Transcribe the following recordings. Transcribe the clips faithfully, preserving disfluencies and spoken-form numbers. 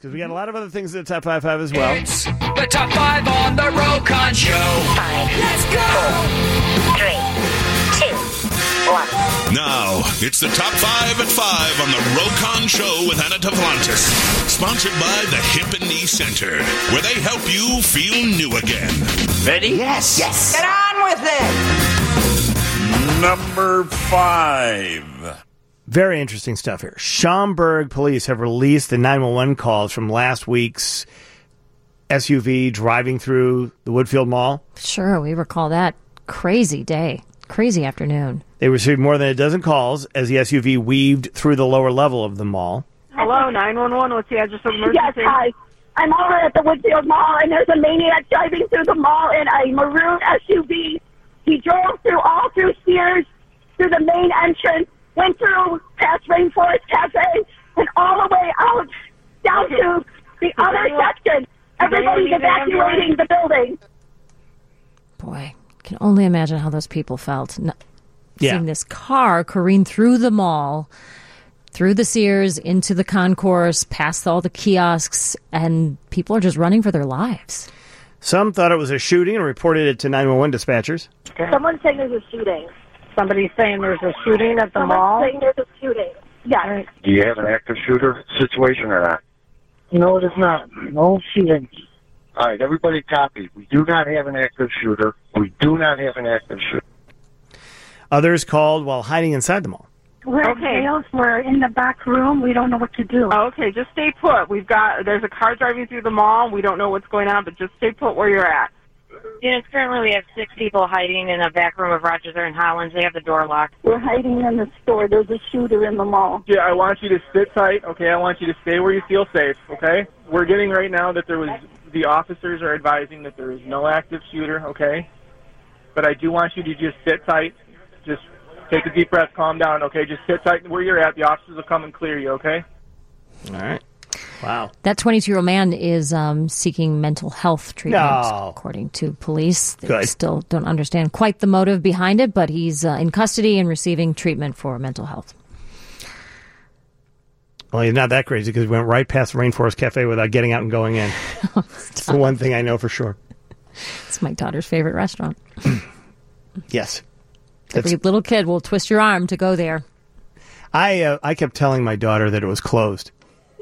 because we got a lot of other things in the top five five as well. It's the top five on the Rokon Show. Five. Let's go. Four, three, two, one. Now, it's the top five at five on the Rokon Show with Anna Tavlantis. Sponsored by the Hip and Knee Center, where they help you feel new again. Ready? Yes. Yes. Get on with it. Number five. Very interesting stuff here. Schaumburg police have released the nine one one calls from last week's S U V driving through the Woodfield Mall. Sure, we recall that crazy day, crazy afternoon. They received more than a dozen calls as the S U V weaved through the lower level of the mall. Hello, nine one one. What's the address of emergency? Yes, hi. I'm over at the Woodfield Mall, and there's a maniac driving through the mall in a maroon S U V. He drove through all through Sears, through the main entrance, went through past Rainforest Cafe, and all the way out down to the other anyone, section. Everybody's evacuating the building. Boy, can only imagine how those people felt. No, yeah. Seeing this car careen through the mall, through the Sears, into the concourse, past all the kiosks, and people are just running for their lives. Some thought it was a shooting and reported it to nine one one dispatchers. Someone's saying there's a shooting. Somebody's saying there's a shooting at the Someone's mall? saying there's a shooting. Yes. Right. Do you have an active shooter situation or not? No, it is not. No shooting. All right, everybody copy. We do not have an active shooter. We do not have an active shooter. Others called while hiding inside the mall. We're Okay. jails. We're in the back room. We don't know what to do. Okay, just stay put. We've got, there's a car driving through the mall. We don't know what's going on, but just stay put where you're at. Units, currently we have six people hiding in the back room of Rogers and Hollins. They have the door locked. We're hiding in the store. There's a shooter in the mall. Yeah, I want you to sit tight, okay? I want you to stay where you feel safe, okay? We're getting right now that there was, the officers are advising that there is no active shooter, okay? But I do want you to just sit tight. Just take a deep breath, calm down, okay? Just sit tight where you're at. The officers will come and clear you, okay? All right. Wow. That twenty-two-year-old man is um, seeking mental health treatment, No. according to police. They Good. still don't understand quite the motive behind it, but he's uh, in custody and receiving treatment for mental health. Well, he's not that crazy because we went right past the Rainforest Cafe without getting out and going in. It's the one thing I know for sure. It's my daughter's favorite restaurant. Yes. Every little kid will twist your arm to go there. I uh, I kept telling my daughter that it was closed.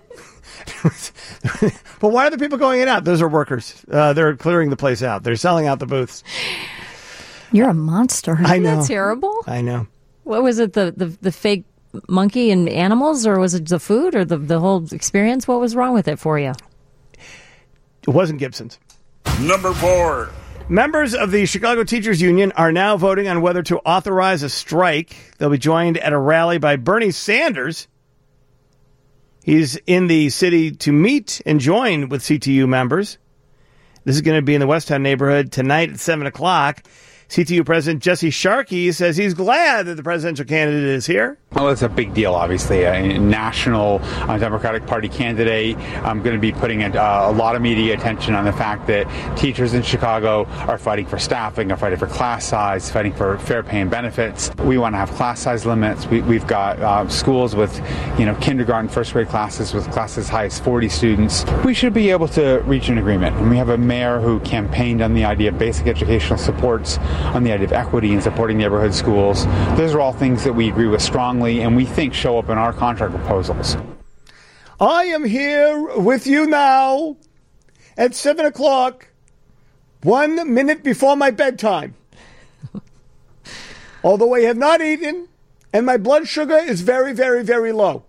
But why are the people going in and out? Those are workers. Uh, they're clearing the place out. They're selling out the booths. You're a monster. Isn't I know. that terrible? I know. What was it, the, the, the fake monkey and animals, or was it the food, or the, the whole experience? What was wrong with it for you? It wasn't Gibson's. Number four. Members of the Chicago Teachers Union are now voting on whether to authorize a strike. They'll be joined at a rally by Bernie Sanders. He's in the city to meet and join with C T U members. This is going to be in the Westtown neighborhood tonight at seven o'clock. C T U President Jesse Sharkey says he's glad that the presidential candidate is here. Well, it's a big deal, obviously. A national uh, Democratic Party candidate. I'm going to be putting a, uh, a lot of media attention on the fact that teachers in Chicago are fighting for staffing, are fighting for class size, fighting for fair pay and benefits. We want to have class size limits. We, we've got uh, schools with, you know, kindergarten, first grade classes with classes as high as forty students. We should be able to reach an agreement. And we have a mayor who campaigned on the idea of basic educational supports, on the idea of equity and supporting neighborhood schools. Those are all things that we agree with strongly and we think show up in our contract proposals. I am here with you now at seven o'clock, one minute before my bedtime. Although I have not eaten and my blood sugar is very, very, very low.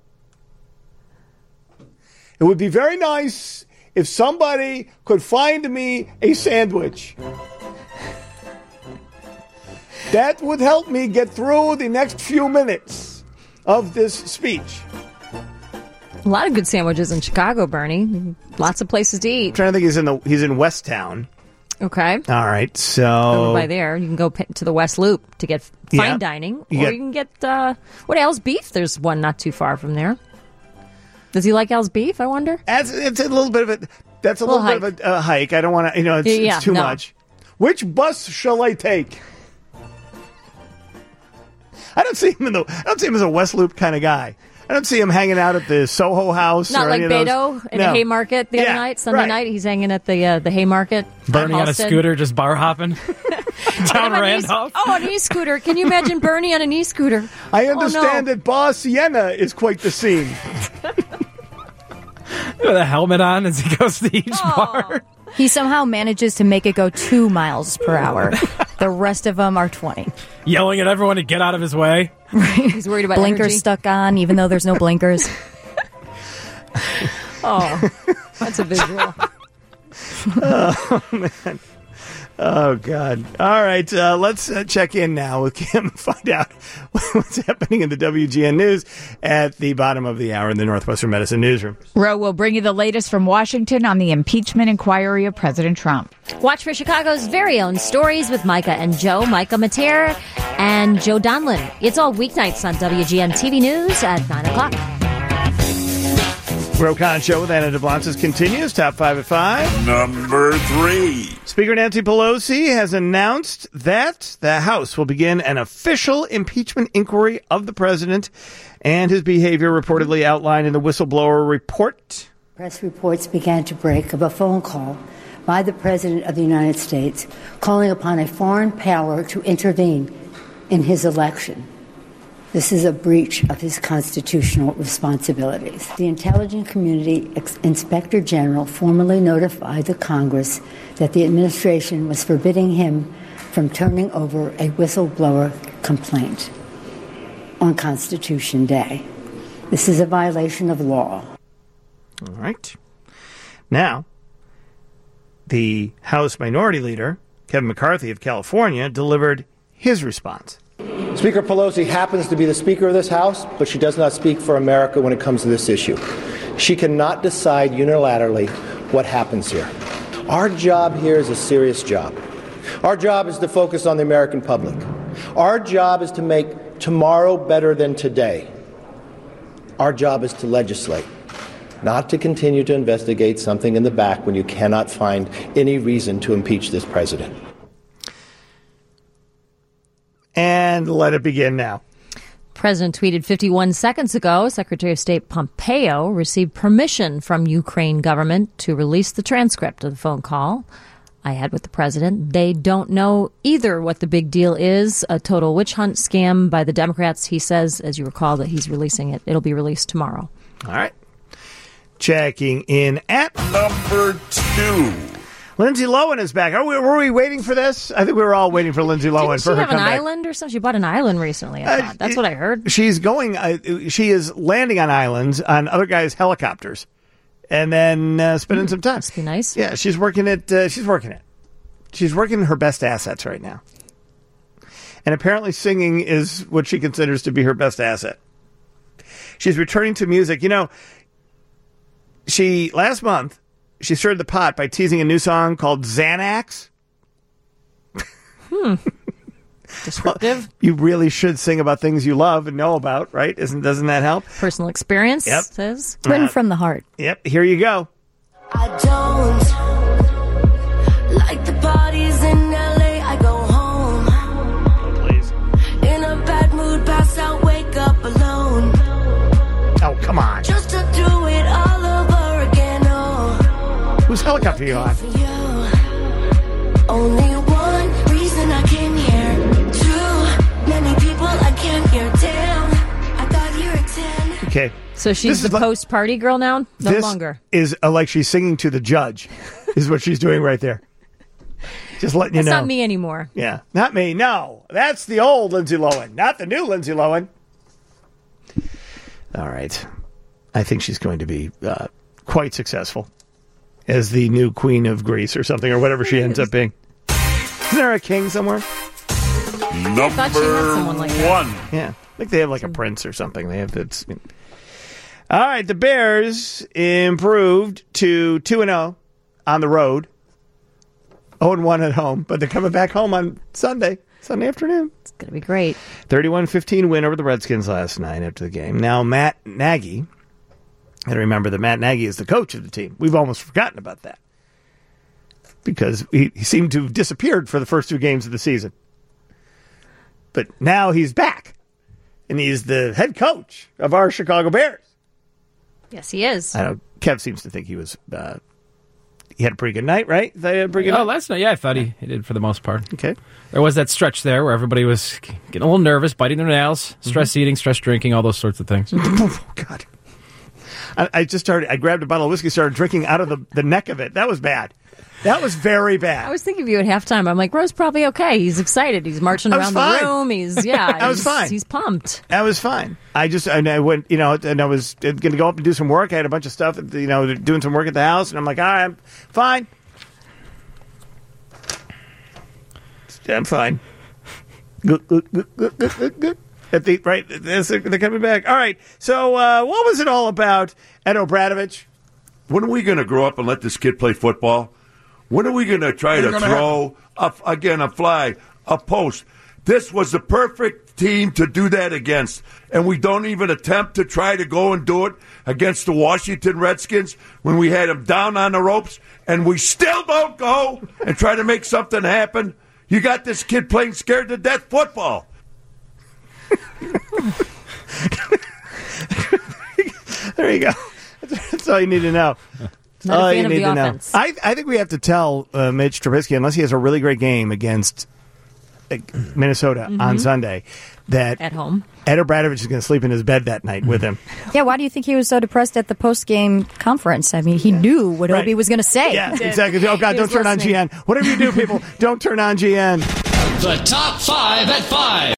It would be very nice if somebody could find me a sandwich. That would help me get through the next few minutes of this speech. A lot of good sandwiches in Chicago, Bernie. Lots of places to eat. I'm trying to think, he's in the he's in Westtown. Okay. All right, so Over by there, you can go p- to the West Loop to get fine Yeah. dining, or You you, get- can get uh, what Al's Beef. There's one not too far from there. Does he like Al's Beef? I wonder. That's, it's a little bit of a that's a Little little, bit of a uh, hike. I don't want to, you know, it's, Yeah, it's too no. much. Which bus shall I take? I don't see him in the. I don't see him as a West Loop kind of guy. I don't see him hanging out at the Soho House. Not or like any of those. Beto in No. the Haymarket the Yeah, other night, Sunday right. night. He's hanging at the uh, the Haymarket. Bernie on a Halsted. scooter, just bar hopping down On an e- Randolph. Oh, an e-scooter. Can you imagine Bernie on an e-scooter? I Oh, understand no. that Bar Sienna is quite the scene. With a helmet on as he goes to each bar. He somehow manages to make it go two miles per hour. The rest of them are twenty. Yelling at everyone to get out of his way. He's worried about blinkers energy. stuck on, even though there's no blinkers. Oh, that's a visual. Oh, man. Oh, God. All right. Uh, let's uh, check in now with Kim and find out what's happening in the W G N News at the bottom of the hour in the Northwestern Medicine Newsroom. Roe will bring you the latest from Washington on the impeachment inquiry of President Trump. Watch for Chicago's very own stories with Micah and Joe, Micah Mater and Joe Donlin. It's all weeknights on W G N T V News at nine o'clock. Rokon Show with Anna DeBlancis continues. Top five at five. Number three. Speaker Nancy Pelosi has announced that the House will begin an official impeachment inquiry of the president and his behavior reportedly outlined in the whistleblower report. Press reports began to break of a phone call by the President of the United States calling upon a foreign power to intervene in his election. This is a breach of his constitutional responsibilities. The intelligence community ex- inspector general formally notified the Congress that the administration was forbidding him from turning over a whistleblower complaint on Constitution Day. This is a violation of law. All right. Now, the House Minority Leader, Kevin McCarthy of California, delivered his response. Speaker Pelosi happens to be the Speaker of this House, but she does not speak for America when it comes to this issue. She cannot decide unilaterally what happens here. Our job here is a serious job. Our job is to focus on the American public. Our job is to make tomorrow better than today. Our job is to legislate, not to continue to investigate something in the back when you cannot find any reason to impeach this president. And let it begin now. President tweeted fifty-one seconds ago, Secretary of State Pompeo received permission from Ukraine government to release the transcript of the phone call I had with the president. They don't know either what the big deal is, a total witch hunt scam by the Democrats. He says, as you recall, that he's releasing it. It'll be released tomorrow. All right. Checking in at number two. Lindsay Lohan is back. Are we, were we waiting for this? I think we were all waiting for Lindsay Lohan Didn't for she her have an comeback. island or something? She bought an island recently, I thought. That's what I heard. She's going, uh, she is landing on islands on other guys' helicopters and then uh, spending Mm, some time. Must be nice. Yeah, she's working it. Uh, she's working it. She's working her best assets right now. And apparently singing is what she considers to be her best asset. She's returning to music. You know, she, last month, she stirred the pot by teasing a new song called Xanax. Hmm. Descriptive. You really should sing about things you love and know about, right? Isn't doesn't that help? Personal experience, Yep. says. Written Uh, from the heart. Yep, here you go. I don't like the parties in L A. I go home. Please. In a bad mood, pass out, wake up alone. Oh, come on. Just to do it all over again. Oh, Whose helicopter are you on? only one reason I came here. Too many people I can't hear. Damn, I thought you were ten. Okay. So This she's is the like- post-party girl now? No this longer. is uh, like she's singing to the judge, is what she's doing right there. Just letting you That's know. not me anymore. Yeah, not me. No, that's the old Lindsay Lohan, not the new Lindsay Lohan. All right. I think she's going to be uh, quite successful as the new queen of Greece or something, or whatever she ends up being. Isn't there a king somewhere? Number thought she had someone like that. one. Yeah, I think they have like a prince or something. They have that's. All right, the Bears improved to two and zero on the road, zero and one at home, but they're coming back home on Sunday, Sunday afternoon. It's going to be great. thirty-one fifteen win over the Redskins last night after the game. Now Matt Nagy, and remember that Matt Nagy is the coach of the team. We've almost forgotten about that because he, he seemed to have disappeared for the first two games of the season, but now he's back. and he's the head coach of our Chicago Bears. Yes, he is. I know Kev seems to think he was. Uh, he had a pretty good night, right? They had a pretty good Oh, night? last night, yeah, I thought he, he did for the most part. Okay. There was that stretch there where everybody was getting a little nervous, biting their nails, stress Mm-hmm. eating, stress drinking, all those sorts of things. Oh, God. I, I just started, I grabbed a bottle of whiskey, started drinking out of the, the neck of it. That was bad. That was very bad. I was thinking of you at halftime. I'm like, Ro's probably okay. He's excited. He's marching I was around fine. the room. He's, yeah. I was he's, fine. He's pumped. That was fine. I just, and I went, you know, and I was going to go up and do some work. I had a bunch of stuff, you know, doing some work at the house, and I'm like, all right, I'm fine. I'm fine. Good, good, good, good, good, good, good. At the, right, they're coming back. All right, so uh, what was it all about at Obradovich? When are we going to grow up and let this kid play football? When are we going to try to throw, a, again, a flag, a post? This was the perfect team to do that against, and we don't even attempt to try to go and do it against the Washington Redskins when we had them down on the ropes, and we still don't go and try to make something happen. You got this kid playing scared to death football. There you go. That's all you need to know. Not all a fan you of need the to know. offense. I, I think we have to tell uh, Mitch Trubisky, unless he has a really great game against uh, Minnesota Mhm. on Sunday, that At home. Ed Obradovich is going to sleep in his bed that night with him. Yeah, why do you think he was so depressed at the post-game conference? I mean, he knew what Right. Obie was going to say. Yeah, exactly. Oh, God, He don't was turn on listening. G N. Whatever you do, people, don't turn on G N. The top five at five.